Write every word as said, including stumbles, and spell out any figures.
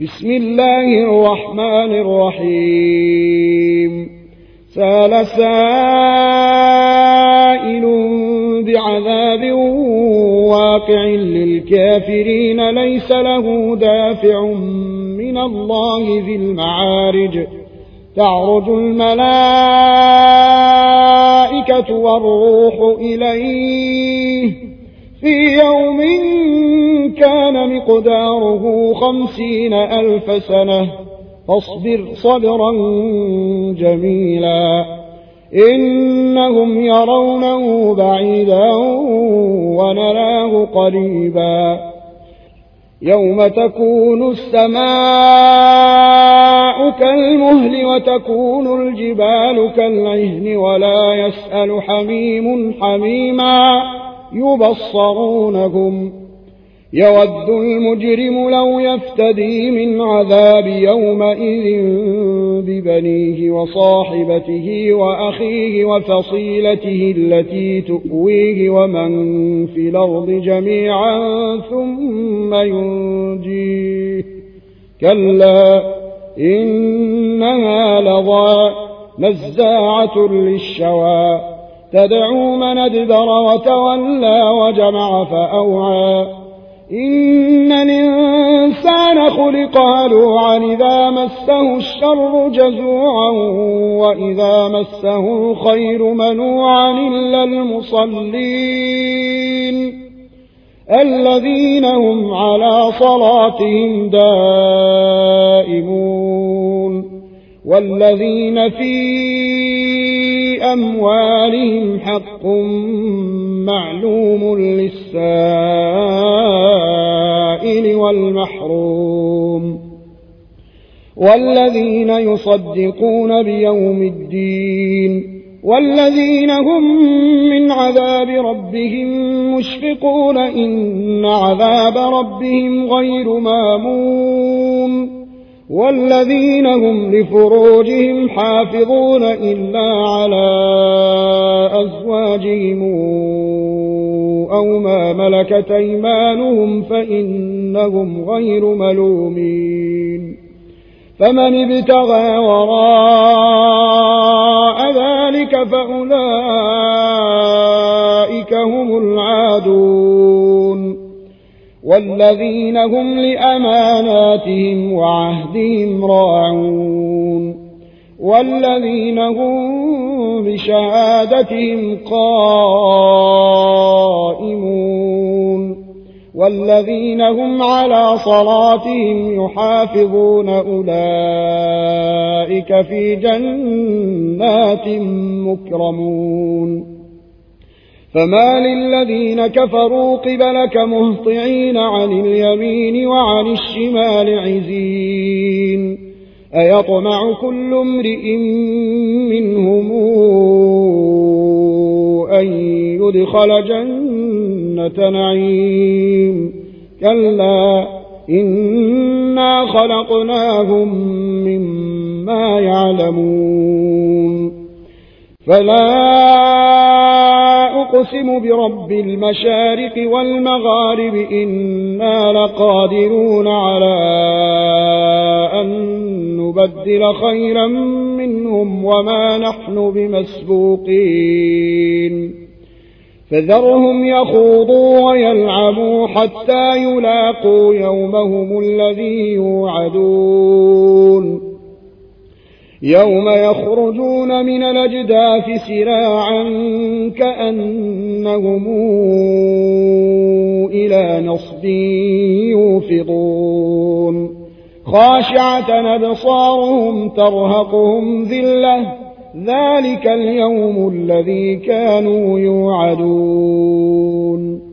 بسم الله الرحمن الرحيم سأل سائل بعذاب واقع للكافرين ليس له دافع من الله ذي المعارج تعرج الملائكة والروح إليه في يوم كان مقداره خمسين ألف سنة فاصبر صبرا جميلا إنهم يرونه بعيدا ونراه قريبا يوم تكون السماء كالمهل وتكون الجبال كالعهن ولا يسأل حميم حميما يبصرونهم يود المجرم لو يفتدي من عذاب يومئذ ببنيه وصاحبته وأخيه وفصيلته التي تؤويه ومن في الأرض جميعا ثم ينجيه كلا إنها لظى نزاعة للشوى تدعو من أدبر وتولى وجمع فأوعى إن الإنسان خلق هلوعا إذا مسه الشر جزوعا وإذا مسه الخير منوعا إلا المصلين الذين هم على صلاتهم دائمون والذين في أموالهم حق معلوم للسائل والمحروم والذين يصدقون بيوم الدين والذين هم من عذاب ربهم مشفقون إن عذاب ربهم غير مامون والذين هم لفروجهم حافظون إلا على أزواجهم أو ما ملكت أيمانهم فإنهم غير ملومين فمن ابتغى وراء ذلك فأولئك هم العادون والذين هم لأماناتهم وعهدهم راعون والذين هم بشهادتهم قائمون والذين هم على صلاتهم يحافظون أولئك في جنات مكرمون فما للذين كفروا قبلك مهطعين عن اليمين وعن الشمال عزين أيطمع كل امرئ منهم أن يدخل جنة نعيم كلا إنا خلقناهم مما يعلمون فلا أقسم برب المشارق والمغارب إنا لقادرون على أن نبدل خيرا منهم وما نحن بمسبوقين فذرهم يخوضوا ويلعبوا حتى يلاقوا يومهم الذي يوعدون يوم يخرجون من الأجداث سراعا كأنهم إلى نصب يوفضون خاشعة أبصارهم ترهقهم ذلة ذلك اليوم الذي كانوا يوعدون